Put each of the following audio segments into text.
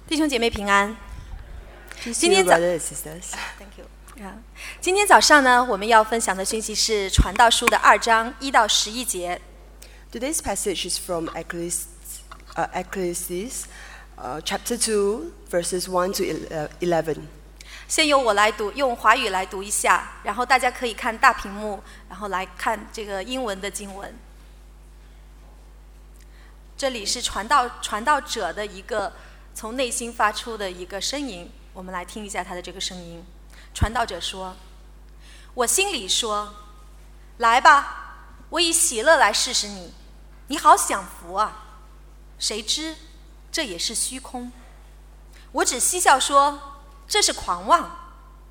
弟兄姐妹平安。 今天brothers and sisters. Thank you. 今天早上呢，我们要分享的讯息是传道书的2章1到11节。 Today's passage is from Ecclesiastes, chapter 2, verses 1 to 11. 先由我来读，用华语来读一下，然后大家可以看大屏幕，然后来看这个英文的经文。这里是传道者的一个从内心发出的一个声音，我们来听一下他的这个声音。传道者说：“我心里说，来吧，我以喜乐来试试你，你好享福啊！谁知这也是虚空。我只嬉笑说，这是狂妄。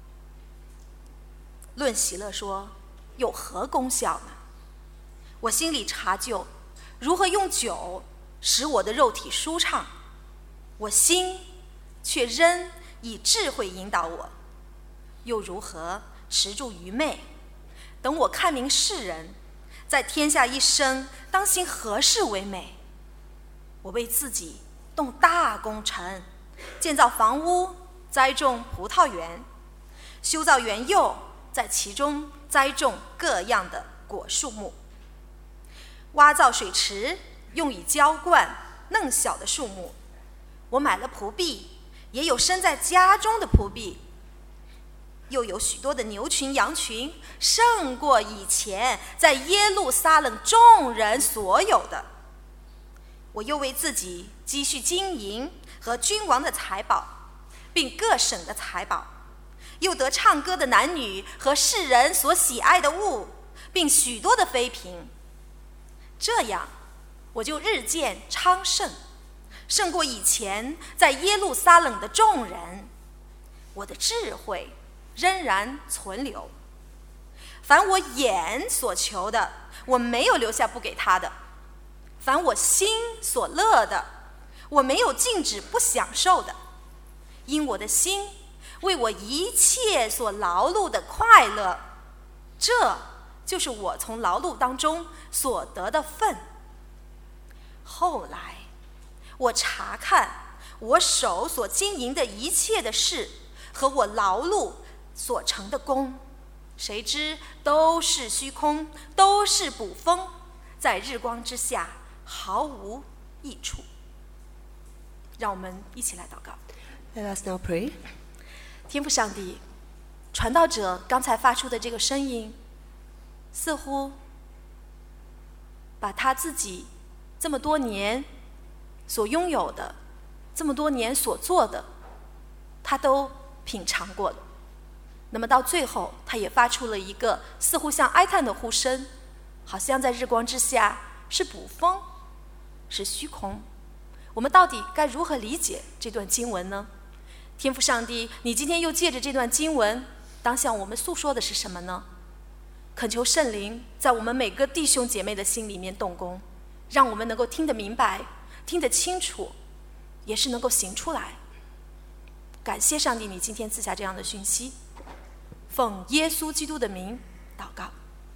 论喜乐说，有何功效呢？我心里查究，如何用酒使我的肉体舒畅，我心却仍以智慧引导我，又如何持住愚昧？等我看明世人，在天下一生，当行何事为美？我为自己动大工程，建造房屋，栽种葡萄园，修造园囿，在其中栽种各样的果树木，挖造水池，用以浇灌嫩小的树木。我买了仆婢，也有生在家中的仆婢，又有许多的牛群羊群，胜过以前在耶路撒冷众人所有的。我又为自己积蓄金银和君王的财宝，并各省的财宝，又得唱歌的男女和世人所喜爱的物，并许多的妃嫔。这样我就日渐昌盛，胜过以前在耶路撒冷的众人。我的智慧仍然存留，凡我眼所求的，我没有留下不给他的；凡我心所乐的，我没有禁止不享受的。因我的心为我一切所劳碌的快乐，这就是我从劳碌当中所得的份。后来我查看我手所经营的一切的事和我劳碌所成的功，谁知都是虚空，都是捕风，在日光之下毫无益处。让我们一起来祷告。 Let us now pray. 天父上帝，传道者刚才发出的这个声音，似乎把他自己这么多年所拥有的，这么多年所做的，他都品尝过了。那么到最后，他也发出了一个似乎像哀叹的呼声，好像在日光之下是捕风，是虚空。我们到底该如何理解这段经文呢？天父上帝，你今天又借着这段经文，当向我们诉说的是什么呢？恳求圣灵在我们每个弟兄姐妹的心里面动工，让我们能够听得明白，听得清楚，也是能够行出来。感谢上帝，你今天赐下这样的讯息，奉耶稣基督的名祷告。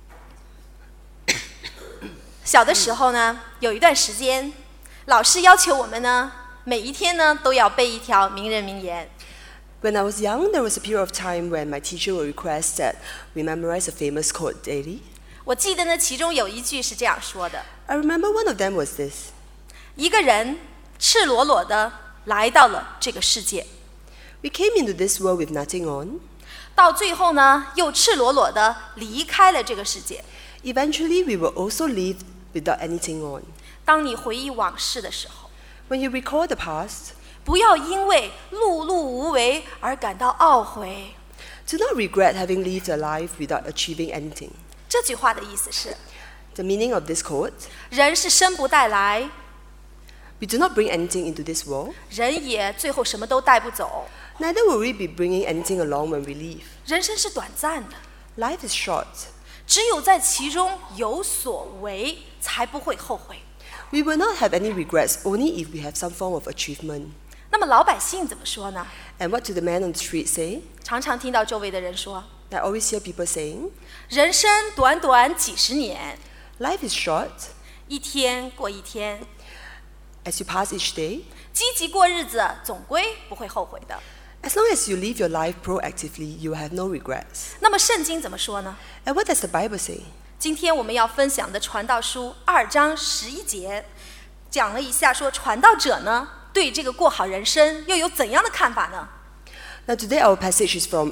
小的时候呢，有一段时间，老师要求我们呢，每一天呢都要背一条名人名言。 When I was young, there was a period of time when my teacher would request that we memorize a famous quote daily. 我记得呢，其中有一句是这样说的： I remember one of them was this. 一个人赤裸裸地来到了这个世界， We came into this world with nothing on. 到最后呢，又赤裸裸地离开了这个世界。 Eventually, we will also leave without anything on. 当你回忆往事的时候， When you recall the past, 不要因为碌碌无为而感到懊悔。 do not regret having lived a life without achieving anything. 这句话的意思是， The meaning of this quote: 人是生不带来， we do not bring anything into this world, 人也最后什么都带不走。 neither will we be bringing anything along when we leave. 人生是短暂的， Life is short. 只有在其中有所为，才不会后悔。 We will not have any regrets only if we have some form of achievement. 那么老百姓怎么说呢？ And what do the men on the street say? 常常听到周围的人说， I always hear people saying, 人生短短几十年， life is short. 一天过一天， As you pass each day, 积极过日子，总归不会后悔的。 As long as you live your life proactively, you will have no regrets. 那么圣经怎么說呢？ And what does the Bible say? 今天我们要分享的传道书2章11节，讲了一下说传道者呢对这个过好人生又有怎样的看法呢？ Now today our passage is from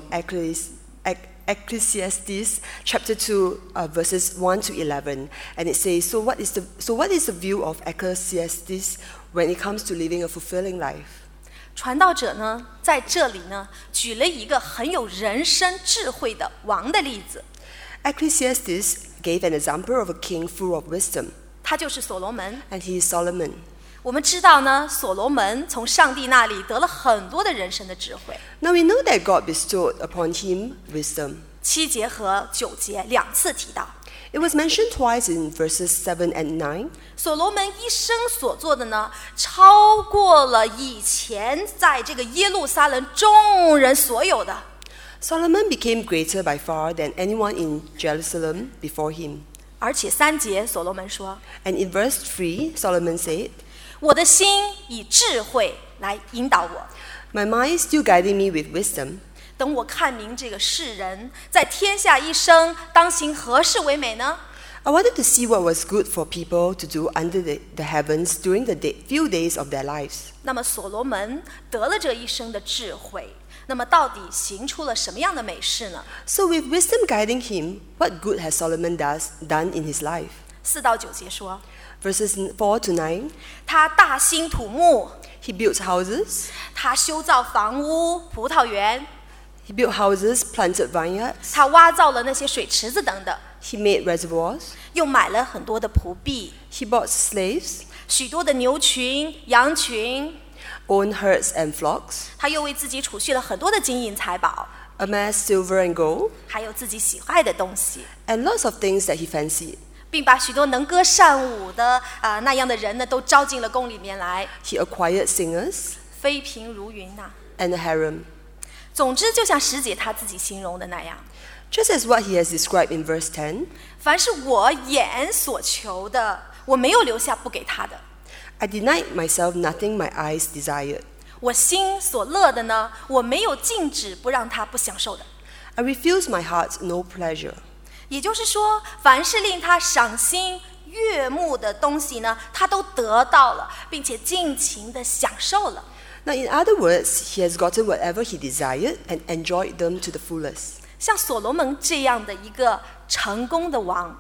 Ecclesiastes chapter 2 verses 1 to 11, and it says, so what is the view of Ecclesiastes when it comes to living a fulfilling life? 传道者呢在这里呢举了一个很有人生智慧的王的例子， Ecclesiastes gave an example of a king full of wisdom, 他就是所罗门。 and he is Solomon. 我们知道呢，所罗门从上帝那里得了很多的人生的智慧。 Now we know that God bestowed upon him wisdom. 7节和9节2次提到， It was mentioned twice in verses 7 and 9. 所罗门一生所做的呢，超过了以前在这个耶路撒冷众人所有的。 Solomon became greater by far than anyone in Jerusalem before him. 而且3节所罗门说， And in verse 3, Solomon said, 我的心以智慧来引导我， My mind is still guiding me with wisdom. 等我看明这个世人在天下一生当行何事为美呢？ I wanted to see what was good for people to do under the heavens during the few days of their lives. 那么所罗门得了这一生的智慧，那么到底行出了什么样的美事呢？ So with wisdom guiding him, what good has Solomon done in his life? 4到9节说， Verses 4 to 9, 他大兴土木， he built houses. 他修造房屋、葡萄园， He built houses, planted vineyards. 他挖造了那些水池子等等， He made reservoirs. 又买了很多的仆婢， He bought slaves, 许多的牛群、羊群， owned herds and flocks, 他又为自己储蓄了很多的金银财宝， amassed silver and gold, 还有自己喜爱的东西， and lots of things that he fancied. 并把许多能歌善舞的那样的人呢，都招进了宫里面来， He acquired singers 妃嫔如云呐、 and a harem. 总之，就像10节他自己形容的那样， Just as what he has described in verse 10, 凡是我眼所求的，我没有留下不给他的； I denied myself nothing my eyes desired. 我心所乐的呢，我没有禁止不让他不享受的。 I refused my heart no pleasure. 也就是说，凡是令他赏心悦目的东西呢，他都得到了，并且尽情的享受了。 Now, in other words, he has gotten whatever he desired and enjoyed them to the fullest. 像所罗门这样的一个成功的王，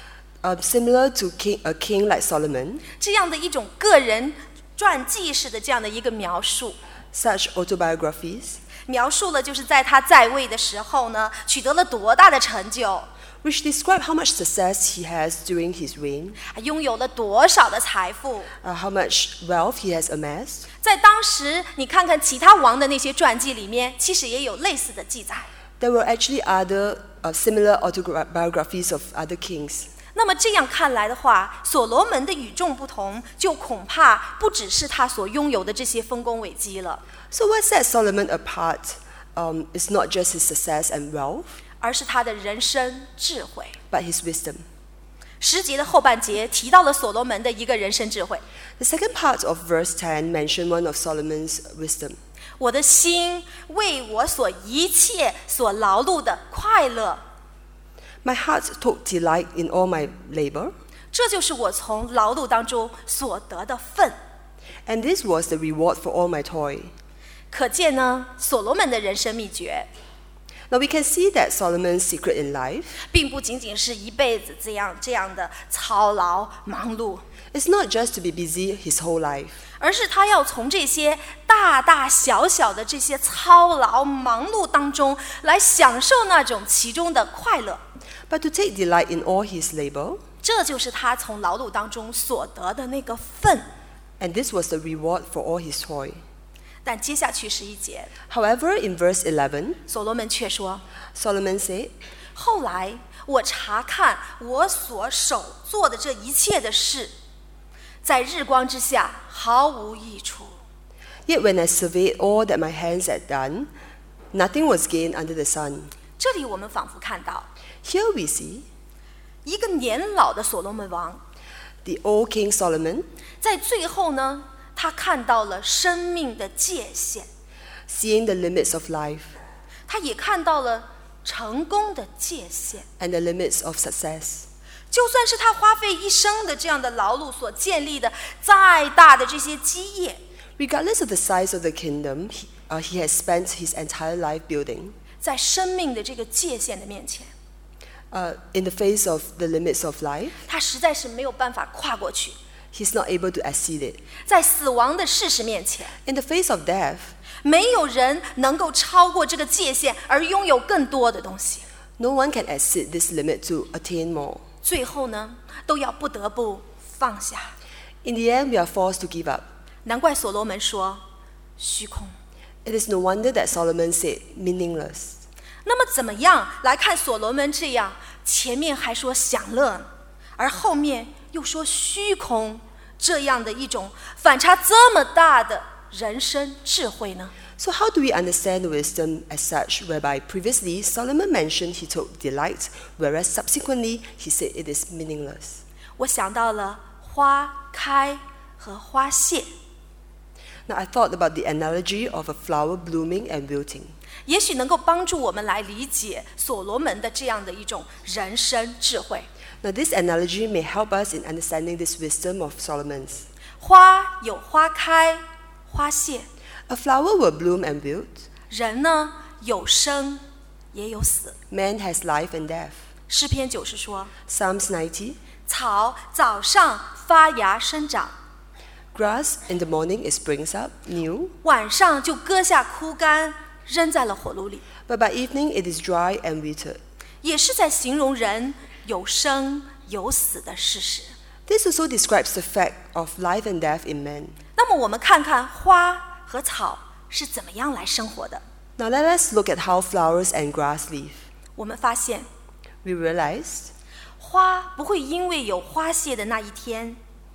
Similar to a king like Solomon, 这样的一种个人传记式的这样的一个描述， such autobiographies, 描述了就是在他在位的时候呢，取得了多大的成就， which describe how much success he has during his reign, 拥有了多少的财富。 how much wealth he has amassed. 在当时，你看看其他王的那些传记里面，其实也有类似的记载。 There were actually other similar autobiographies of other kings. 那么这样看来的话，所罗门的与众不同，就恐怕不只是他所拥有的这些丰功伟绩了， So what sets Solomon apart is not just his success and wealth, 而是他的人生智慧。 but his wisdom. 10节的后半节提到了所罗门的一个人生智慧。 The second part of verse 10 mentioned one of Solomon's wisdom. 我的心为我所一切所劳碌的快乐， My heart took delight in all my labor, 这就是我从劳碌当中所得的份。 and this was the reward for all my toil. 可见呢，所罗门的人生秘诀， Now we can see that Solomon's secret in life 并不仅仅是一辈子这样的操劳忙碌， is not just to be busy his whole life, 而是他要从这些大大小小的这些操劳忙碌当中来享受那种其中的快乐。 but to take delight in all his labor, 这就是他从劳碌当中所得的那个份。 and this was the reward for all his toil. 但接下去11节， However, in verse 11, 所罗门却说， Solomon said, 后来我查看我所手做的这一切的事，在日光之下毫无益处。 Yet when I surveyed all that my hands had done, nothing was gained under the sun. 这里我们仿佛看到 Here we see 一个年老的所罗门王， the old King Solomon. 在最后呢， 他看到了生命的界限， seeing the limits of life 他也看到了成功的界限。 and the limits of success. 就算是他花费一生的这样的劳碌所建立的再大的这些基业， Regardless of the size of the kingdom he has spent his entire life building, 在生命的这个界限的面前， in the face of the limits of life, 他实在是没有办法跨过去。 he's not able to exceed it. 在死亡的事实面前， In the face of death, 没有人能够超过这个界限而拥有更多的东西。 no one can exceed this limit to attain more. 最后呢，都要不得不放下。 In the end, we are forced to give up. 难怪所罗门说虚空。 It is no wonder that Solomon said, meaningless. 那么怎么样来看所罗门这样前面还说享乐，而后面又说虚空这样的一种反差这么大的人生智慧呢？ So how do we understand the wisdom as such, whereby previously Solomon mentioned he took delight, whereas subsequently he said it is meaningless? 我想到了花开和花谢， Now I thought about the analogy of a flower blooming and wilting. 也许能够帮助我们来理解所罗门的这样的一种人生智慧。 Now this analogy may help us in understanding this wisdom of Solomon's. 花有花开花谢， A flower will bloom and wilt. 人呢有生也有死。 Man has life and death. 诗篇90说， Psalms 90. 草早上发芽生长， Grass in the morning it springs up new, 晚上就割下枯干，扔在了火炉里， but by evening it is dry and withered. 也是在形容人有生有死的事实。 This also describes the fact of life and death in man. 那么我们看看花和草是怎么样来生活的。 Now let us look at how flowers and grass live. 我们发现， We realized 花不会因为有花谢的那一天，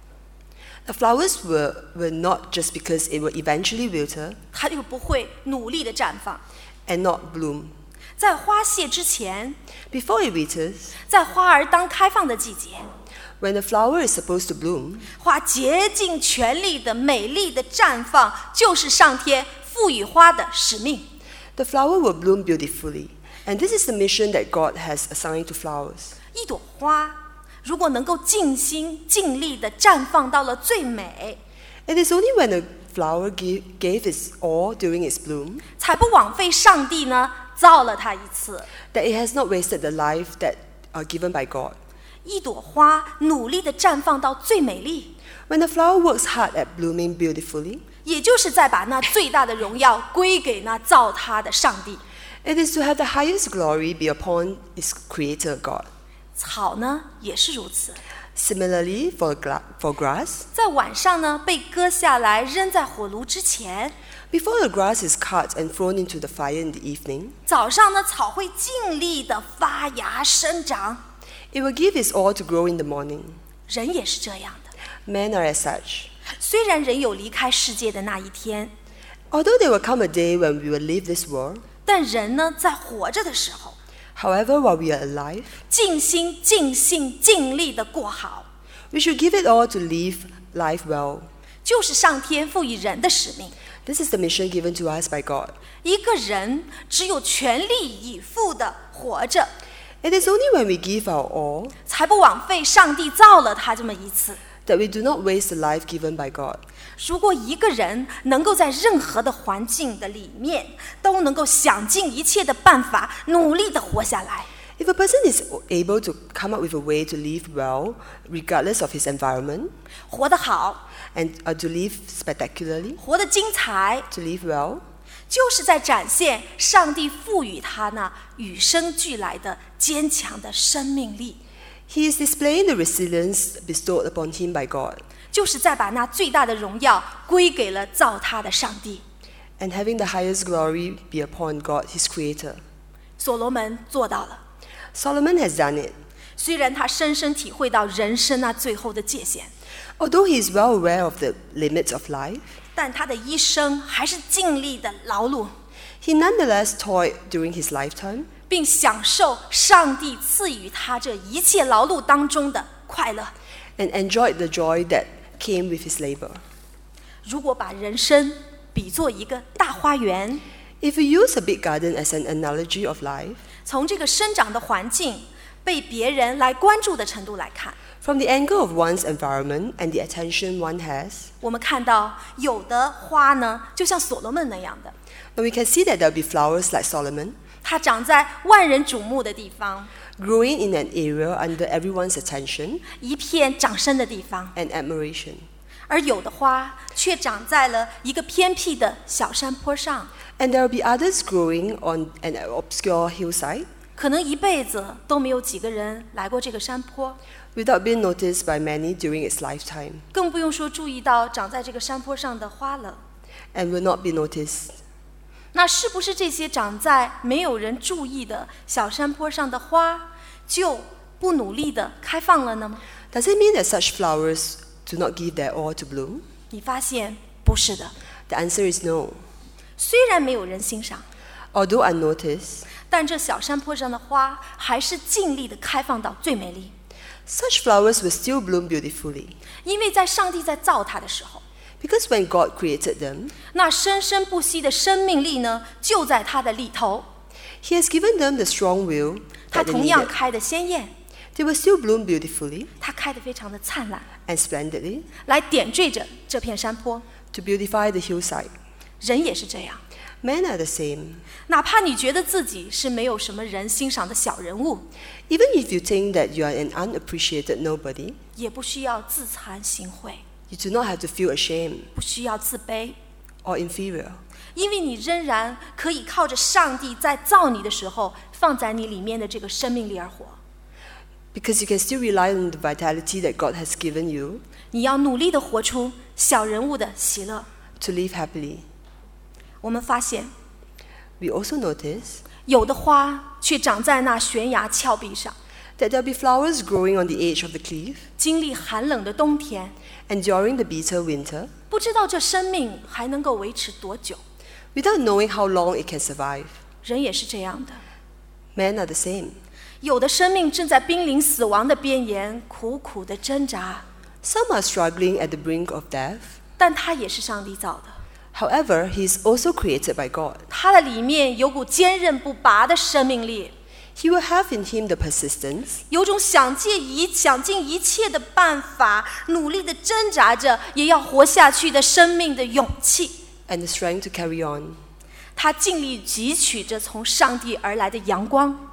the flowers were not just because it will eventually wilter 它就不会努力的绽放。 and not bloom. 在花谢之前， Before it withers, 在花儿当开放的季节， when the flower is supposed to bloom, 花竭尽全力的美丽的绽放，就是上天赋予花的使命。 the flower will bloom beautifully. And this is the mission that God has assigned to flowers. 一朵花如果能够尽心尽力的绽放到了最美， It is only when a flower gave its all during its bloom 才不枉费上帝呢造了它一次。 that it has not wasted the life that given by God. 一朵花努力的绽放到最美丽， When the flower works hard at blooming beautifully, 也就是在把那最大的荣耀归给那造它的上帝。 it is to have the highest glory be upon its creator God. 草呢也是如此， Similarly, for grass, 在晚上呢被割下来扔在火炉之前， before the grass is cut and thrown into the fire in the evening, 早上呢草会尽力的发芽生长。 it will give its all to grow in the morning. 人也是这样的， Men are as such. 虽然人有离开世界的那一天， Although there will come a day when we will leave this world, 但人呢在活着的时候， however, while we are alive, 尽心尽性尽力的过好， we should give it all to live life well. 就是上天赋予人的使命。 This is the mission given to us by God. 一个人只有全力以赴的活着， It is only when we give our all 才不枉费上帝造了他这么一次。 that we do not waste the life given by God. 如果一个人能够在任何的环境的里面，都能够想尽一切的办法，努力的活下来， If a person is able to come up with a way to live well, regardless of his environment, 活得好， and to live spectacularly, 活得精彩， to live well, 就是在展现上帝赋予他那与生俱来的坚强的生命力， he is displaying the resilience bestowed upon him by God, 就是在把那最大的荣耀归给了造他的上帝。 and having the highest glory be upon God, his creator. 所罗门做到了， Solomon has done it. 虽然他深深体会到人生那最后的界限， Although he is well aware of the limits of life, 但他的一生还是尽力的劳碌， he nonetheless toiled during his lifetime, 并享受上帝赐予他这一切劳碌当中的快乐。 and enjoyed the joy that came with his labor. 如果把人生比作一个大花园， If we use a big garden as an analogy of life, 从这个生长的环境被别人来关注的程度来看， from the angle of one's environment and the attention one has, 我们看到有的花呢，就像所罗门那样的， and we can see that there will be flowers like Solomon, 它长在万人瞩目的地方， growing in an area under everyone's attention 一片掌声的地方， and admiration. 而有的花却长在了一个偏僻的小山坡上， And there will be others growing on an obscure hillside, 可能一辈子都没有几个人来过这个山坡， without being noticed by many during its lifetime, 更不用说注意到长在这个山坡上的花了。 and will not be noticed. 那是不是这些长在没有人注意的小山坡上的花，就不努力地开放了呢吗？ Does it mean that such flowers do not give their all to bloom? 你发现不是的。 The answer is no. 虽然没有人欣赏， Although unnoticed, 但这小山坡上的花还是尽力地开放到最美丽， such flowers will still bloom beautifully. 因为在上帝在造它的时候， Because when God created them, 那生生不息的生命力呢，就在它的里头， He has given them the strong will 它 that they 同样 needed. 开得鲜艳， They will still bloom beautifully 它开得非常的灿烂， and splendidly 来点缀着这片山坡。 to beautify the hillside. 人也是这样， Men are the same. 哪怕你觉得自己是没有什么人欣赏的小人物， Even if you think that you are an unappreciated nobody, 也不需要自惭形秽， you do not have to feel ashamed 不需要自卑， or inferior, 因为你仍然可以靠着上帝在造你的时候放在你里面的这个生命力而活。 because you can still rely on the vitality that God has given you 你要努力地活出小人物的喜乐。 to live happily. 我们发现， We also notice 有的花却长在那悬崖峭壁上， that there will be flowers growing on the edge of the cliff, 经历寒冷的冬天， enduring the bitter winter, 不知道这生命还能够维持多久。 without knowing how long it can survive. 人也是这样的， Men are the same. 有的生命正在濒临死亡的边缘，苦苦的挣扎， Some are struggling at the brink of death. 但它也是上帝造的， However, he is also created by God. 它的里面有股坚韧不拔的生命力， He will have in him the persistence 有种想尽一切的办法，努力的挣扎着也要活下去的生命的勇气。 and the strength to carry on. 他尽力汲取着从上帝而来的阳光、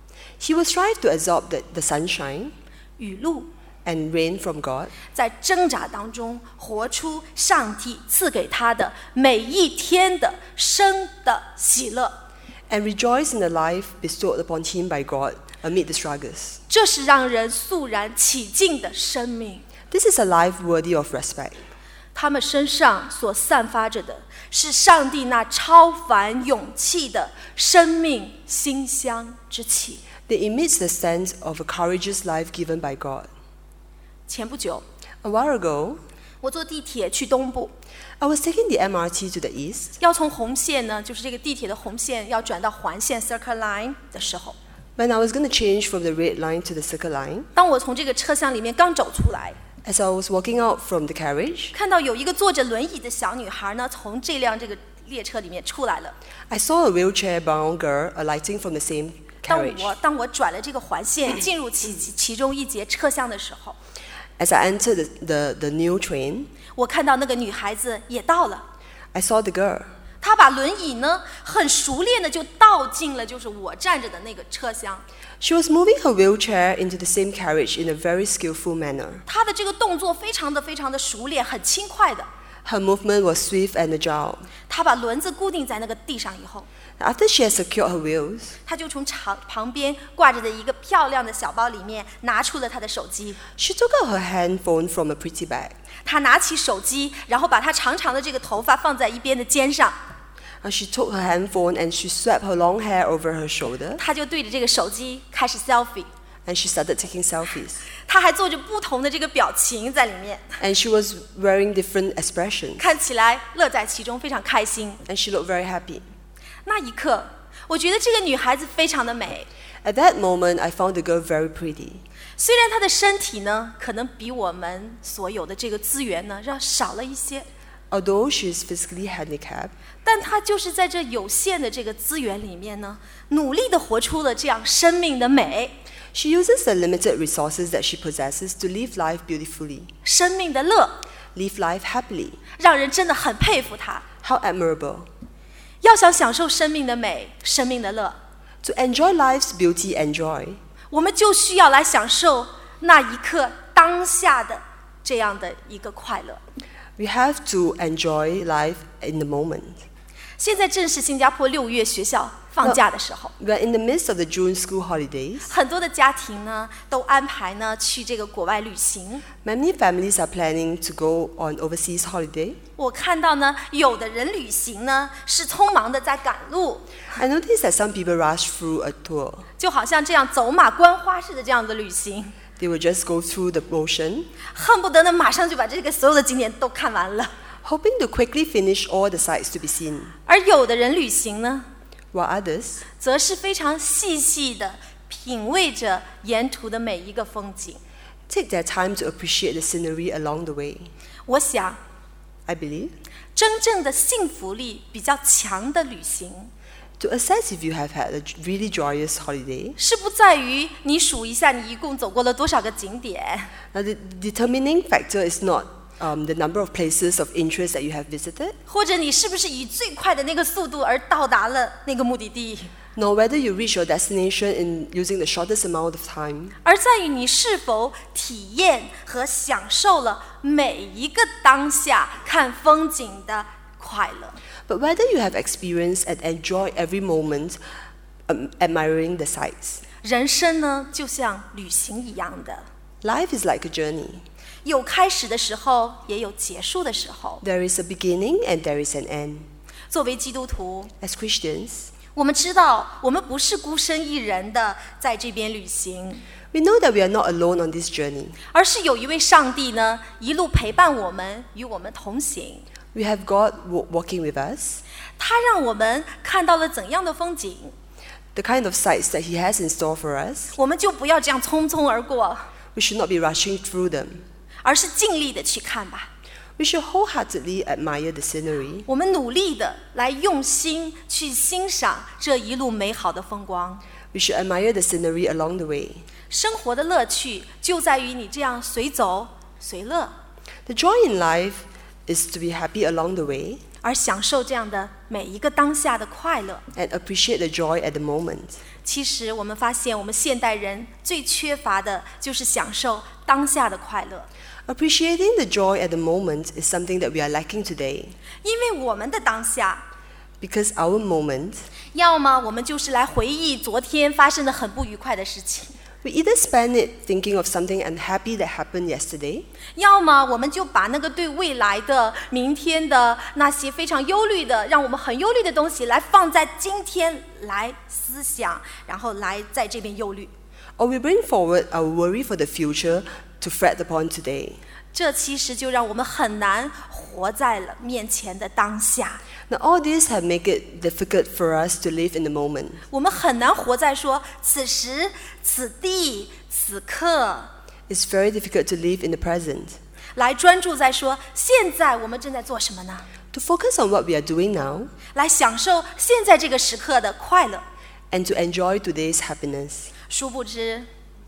He will strive to absorb the sunshine 雨露， and rain from God, 在挣扎当中活出上帝赐给他的每一天的生的喜乐。 and rejoice in the life bestowed upon him by God amid the struggles. 这是让人肃然起敬的生命。 This is a life worthy of respect. 他们身上所散发着的是上帝那超凡勇气的生命馨香之气。 They emit the sense of a courageous life given by God. 前不久， A while ago, 我坐地铁去东部， I was taking the MRT to the east. 要从红线呢，就是这个地铁的红线，要转到环线 Circle Line 的时候， When I was going to change from the red line to the circle line, 当我从这个车厢里面刚走出来， as I was walking out from the carriage, 看到有一个坐着轮椅的小女孩呢，从这辆这个列车里面出来了。 I saw a wheelchair-bound girl alighting from the same 当 carriage. 我转了这个环线，进入其中一节车厢的时候， As I entered the new train, 我看到那个女孩子也到了。 I saw the girl. 她把轮椅呢很熟练的就倒进了就是我站着的那个车厢。 She was moving her wheelchair into the same carriage in a very skillful manner. 她的这个动作非常的熟练，很轻快的。 Her movement was swift and agile. 她把轮子固定在那个地上以后， After she had secured her wheels, 她就从旁边挂着的一个漂亮的小包里面拿出了她的手机。 she took out her handphone from a pretty bag. 她拿起手机，然后把她长长的这个头发放在一边的肩上， She took her handphone and she swept her long hair over her shoulder 她就对着这个手机开始 selfie。 and she started taking selfies. 她还做着不同的这个表情在里面， And she was wearing different expressions 看起来乐在其中，非常开心。 and she looked very happy. 那一刻，我觉得这个女孩子非常的美。 At that moment, I found the girl very pretty. 虽然她的身体呢，可能比我们所有的这个资源呢要少了一些， Although she is physically handicapped, 但她就是在这有限的这个资源里面呢，努力地活出了这样生命的美， she uses the limited resources that she possesses to live life beautifully, 生命的乐， live life happily. 让人真的很佩服她。 How admirable. 要想享受生命的美、生命的乐， To enjoy life's beauty and joy, 我们就需要来享受那一刻当下的这样的一个快乐。 we have to enjoy life in the moment. 现在正是新加坡6月学校放假的时候， We are in the midst of the June school holidays. 很多的家庭呢都安排呢去这个国外旅行。 Many families are planning to go on overseas holiday. 我看到呢，有的人旅行呢是匆忙的在赶路， I noticed that some people rush through a tour. 就好像这样走马观花式的这样的旅行， They will just go through the motion, 恨不得呢马上就把这个所有的景点都看完了。 hoping to quickly finish all the sights to be seen, 而有的人旅行呢， while others 则是非常细细的品味着沿途的每一个风景。 take their time to appreciate the scenery along the way. 我想， I believe, 真正的幸福力比较强的旅行， to assess if you have had a really joyous holiday, 是不在于你数一下你一共走过了多少个景点， now the determining factor is not the number of places of interest that you have visited, 或者你是不是以最快的那个速度而到达了那个目的地， nor whether you reach your destination in using the shortest amount of time, 而在于你是否体验和享受了每一个当下看风景的快乐。 but whether you have experienced and enjoyed every moment admiring the sights. 人生呢，就像旅行一样的， Life is like a journey. 有开始的时候，也有结束的时候。 There is a beginning and there is an end. 作为基督徒， As Christians, 我们知道我们不是孤身一人的在这边旅行， we know that we are not alone on this journey. 而是有一位上帝呢，一路陪伴我们，与我们同行。 We have God walking with us, 他让我们看到了怎样的风景， the kind of sights that He has in store for us. 我们就不要这样匆匆而过， We should not be rushing through them. 而是尽力的去看吧。 We should wholeheartedly admire the scenery. 我们努力的来用心去欣赏这一路美好的风光。 We should admire the scenery along the way. 生活的乐趣就在于你这样随走随乐， The joy in life is to be happy along the way 而享受这样的每一个当下的快乐。 and appreciate the joy at the moment. 其实我们发现，我们现代人最缺乏的就是享受当下的快乐， Appreciating the joy at the moment is something that we are lacking today, 因为我们的当下， because our moment, 要么我们就是来回忆昨天发生的很不愉快的事情， we either spend it thinking of something unhappy that happened yesterday, 要么我们就把那个对未来的、明天的那些非常忧虑的、让我们很忧虑的东西，来放在今天来思想，然后来在这边忧虑。 or we bring forward our worry for the future to fret upon today. 这其实就让我们很难活在了面前的当下。 Now, all these have made it difficult for us to live in the moment. 我们很难活在说此时、此地、此刻， It's very difficult to live in the present, 来专注在说现在我们正在做什么呢？ to focus on what we are doing now, 来享受现在这个时刻的快乐。 and to enjoy today's happiness. 殊不知，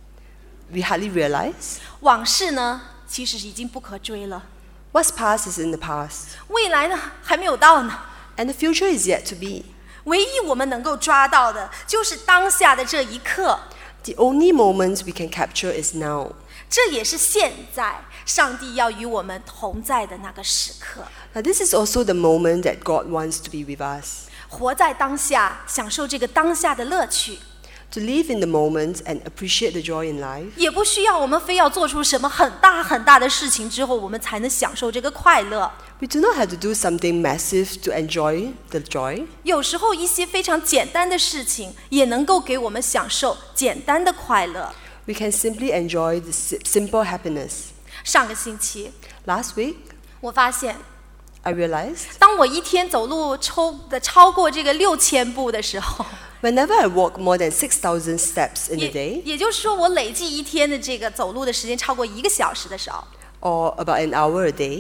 We hardly realize 往事呢，其实已经不可追了。 what's past is in the past, 未来呢，还没有到呢。 and the future is yet to be. 唯一我们能够抓到的，就是当下的这一刻。 The only moment we can capture is now. 这也是现在上帝要与我们同在的那个时刻。 Now, this is also the moment that God wants to be with us. 活在当下，享受这个当下的乐趣， To live in the moment and appreciate the joy in life. 也不需要我们非要做出什么很大很大的事情之后，我们才能享受这个快乐。 We do not have to do something massive to enjoy the joy. 有时候一些非常简单的事情，也能够给我们享受简单的快乐。 We can simply enjoy the simple happiness. 上个星期， Last week, 我发现， I realized 当我一天走路超过这个6000步的时候， whenever I walk more than 6,000 steps in a day, 也就是说，我累计一天的这个走路的时间超过1个小时的时候， or about an hour a day,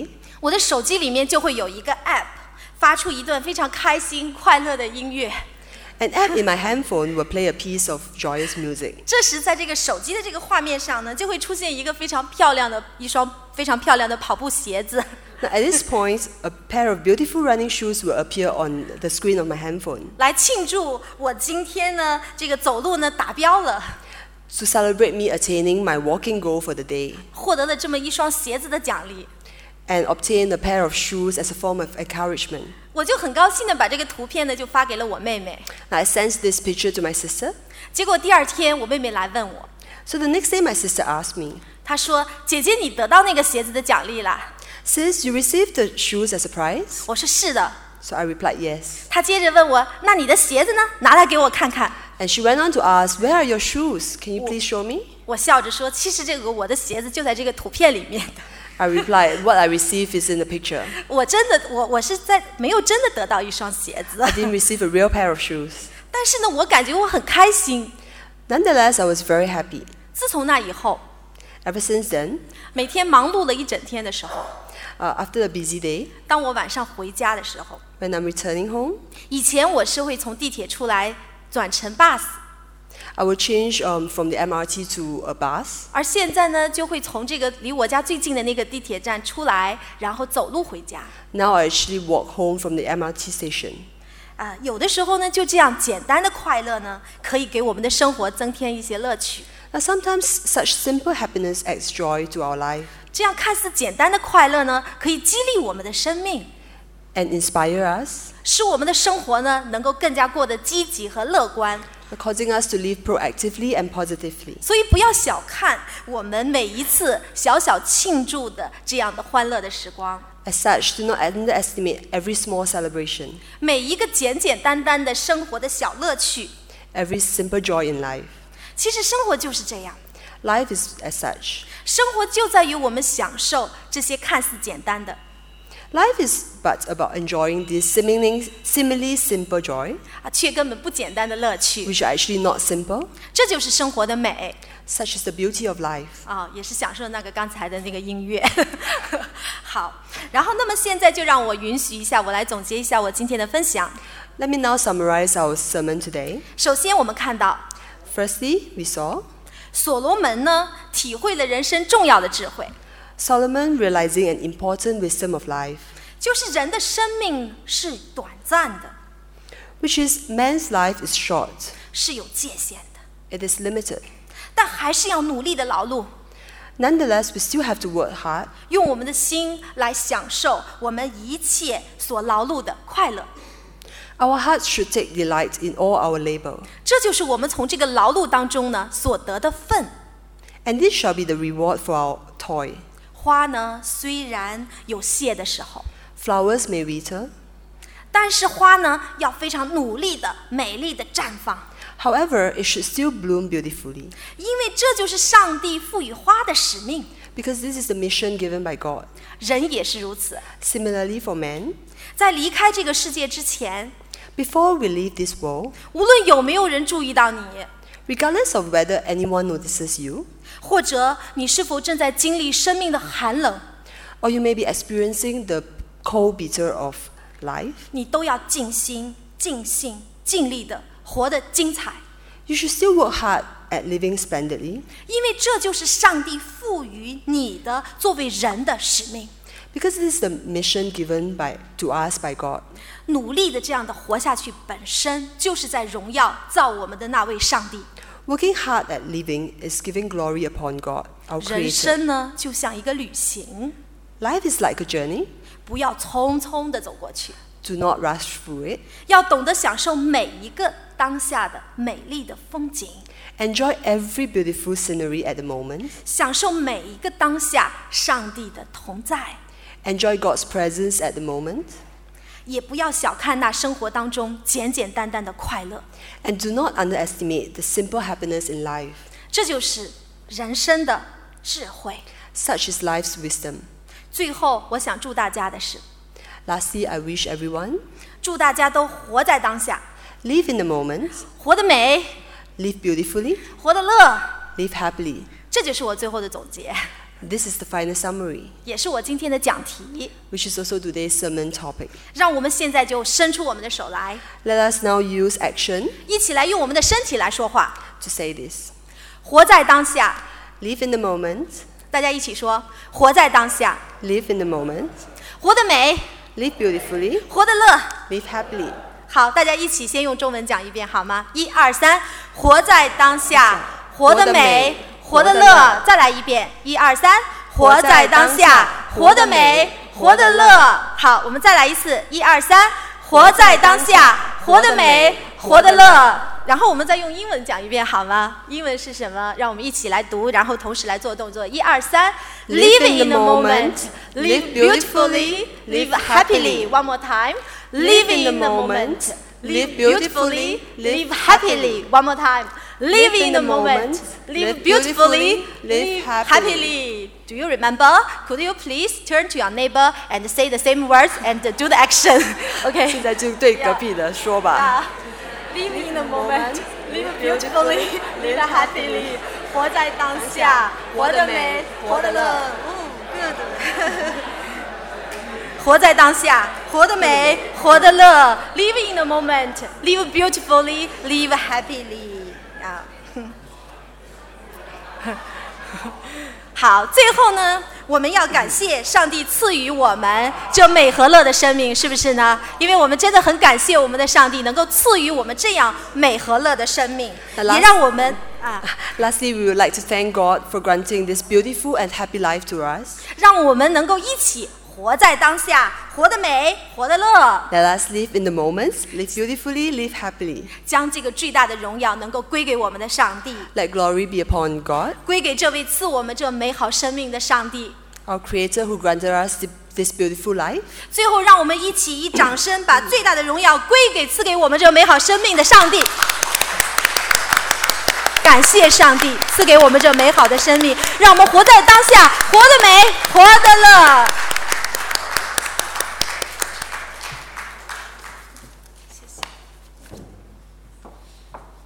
我的手机里面就会有一个 app， 发出一段非常开心、快乐的音乐。 An app in my handphone will play a piece of joyous music. 这时，在这个手机的这个画面上呢，就会出现一个一双非常漂亮的跑步鞋子。 Now, at this point, a pair of beautiful running shoes will appear on the screen of my handphone 来庆祝我今天呢这个走路呢达标了， to celebrate me attaining my walking goal for the day 获得了这么一双鞋子的奖励。 and obtain a pair of shoes as a form of encouragement. 我就很高兴的把这个图片呢就发给了我妹妹。 Now, I sent this picture to my sister. 结果第二天我妹妹来问我， So the next day, my sister asked me, 她说：“姐姐，你得到那个鞋子的奖励啦？” "Sis, you received the shoes as a prize?" 我说：“是的。” So I replied, "Yes." 她接着问我：“那你的鞋子呢？拿来给我看看。” And she went on to ask, "Where are your shoes? Can you please show me?" 我笑着说：“其实我的鞋子就在这个图片里面的。” I replied, "What I received is in the picture. 我是没有真的得到一双鞋子， I didn't receive a real pair of shoes." 但是呢，我感觉我很开心。 Nonetheless, I was very happy. 自从那以后， Ever since then, 每天忙碌了一整天的时候， after a busy day, 当我晚上回家的时候， when I'm returning home, 以前我是会从地铁出来转乘 bus， I will change from the MRT to a bus. 而现在呢，就会从这个离我家最近的那个地铁站出来，然后走路回家。 Now I actually walk home from the MRT station. 有的时候呢，就这样简单的快乐呢，可以给我们的生活增添一些乐趣。 Now, sometimes such simple happiness adds joy to our life 这样看似简单的快乐呢，可以激励我们的生命， and inspire us, 使我们的生活呢能够更加过得积极和乐观。 causing us to live proactively and positively. 所以不要小看我们每一次小小庆祝的这样的欢乐的时光， As such, do not underestimate every small celebration, 每一个简简单单的生活的小乐趣。 every simple joy in life. 其实生活就是这样， Life is as such. 生活就在于我们享受这些看似简单的 Life is but about enjoying this seemingly simple joy, 却根本不简单的乐趣。 which are actually not simple. 这就是生活的美 Such is the beauty of life. 也是享受那个刚才的那个音乐。好，然后那么现在就让我允许一下，我来总结一下我今天的分享。 Let me now summarize our sermon today. 首先，我们看到 Firstly, we saw 所罗门呢体会了人生重要的智慧， Solomon realizing an important wisdom of life, 就是人的生命是短暂的， which is man's life is short. 是有界限的， It is limited. 但还是要努力的劳碌， Nonetheless, we still have to work hard 用我们的心来享受我们一切所劳碌的快乐。 Our hearts should take delight in all our labor, 这就是我们从这个劳碌当中呢所得的份。 and this shall be the reward for our toil. 花呢虽然有谢的时候， Flowers may wither, 但是花呢要非常努力的、美丽的绽放， however, it should still bloom beautifully, 因为这就是上帝赋予花的使命。 because this is the mission given by God. 人也是如此， Similarly for man, 在离开这个世界之前， before we leave this world, 无论有没有人注意到你， regardless of whether anyone notices you, 或者你是否正在经历生命的寒冷， or you may be experiencing the cold bitter of life, 你都要尽心、尽性、尽力的活得精彩， you should still work hard at living splendidly, 因为这就是上帝赋予你的作为人的使命。 because this is the mission given to us by God. 努力的这样的活下去，本身就是在荣耀造我们的那位上帝。 Working hard at living is giving glory upon God, our 人 Creator. 生呢，就像一个旅行， Life is like a journey. 不要匆匆的走过去， Do not rush through it. 要懂得享受每一个当下的美丽的风景， Enjoy every beautiful scenery at the moment. 享受每一个当下上帝的同在， Enjoy God's presence at the moment. 也不要小看那生活当中简简单单的快乐。 And do not underestimate the simple happiness in life. 这就是人生的智慧。 Such is life's wisdom. 最后，我想祝大家的是， Lastly, I wish everyone 祝大家都活在当下， live in the moment, 活得美， live beautifully, 活得乐。 live happily. 这就是我最后的总结。 This is the final summary, 也是我今天的讲题。 which is also today's sermon topic. 让我们现在就伸出我们的手来， Let us now use action 一起来用我们的身体来说话。 to say this. 活在当下， Live in the moment. 大家一起说：活在当下， Live in the moment. 活得美， Live beautifully. 活得乐。 Live happily. 好，大家一起先用中文讲一遍好吗？1、2、3，活在当下，活得美，活得乐。再来一遍，1、2、3，活在当下，活得美，活得乐。好，我们再来一次，1、2、3，活在当下，活得美，活得乐。然后我们再用英文讲一遍好吗？英文是什么？让我们一起来读，然后同时来做动作。1、2、3 ，Live in the moment, live beautifully, live happily. One more time. Live in the moment, live beautifully, live happily. One more time. Live in the moment, live beautifully, live happily. Do you remember? Could you please turn to your neighbor and say the same words and do the action? 现 Okay. 在就对隔壁的说吧。 Live in the moment, live beautifully, live happily. 活在当下，活得美，活得乐。Good. 活在当下，活得美，活得乐。Live in the moment, live beautifully, live happily. 啊，好，最后呢，我们要感谢上帝赐予我们这美和乐的生命，是不是呢？因为我们真的很感谢我们的上帝能够赐予我们这样美和乐的生命，也让我们 Lastly, we would like to thank God for granting this beautiful and happy life to us. 让我们能够一起活在当下，活得美，活得乐， Let us live in the moments, live beautifully, live happily. 将这个最大的荣耀能够归给我们的上帝， Let glory be upon God, 归给这位赐我们这美好生命的上帝。 our Creator who granted us this beautiful life. 最后，让我们一起以掌声把最大的荣耀归给赐给我们这美好生命的上帝。感谢上帝赐给我们这美好的生命，让我们活在当下，活得美，活得乐。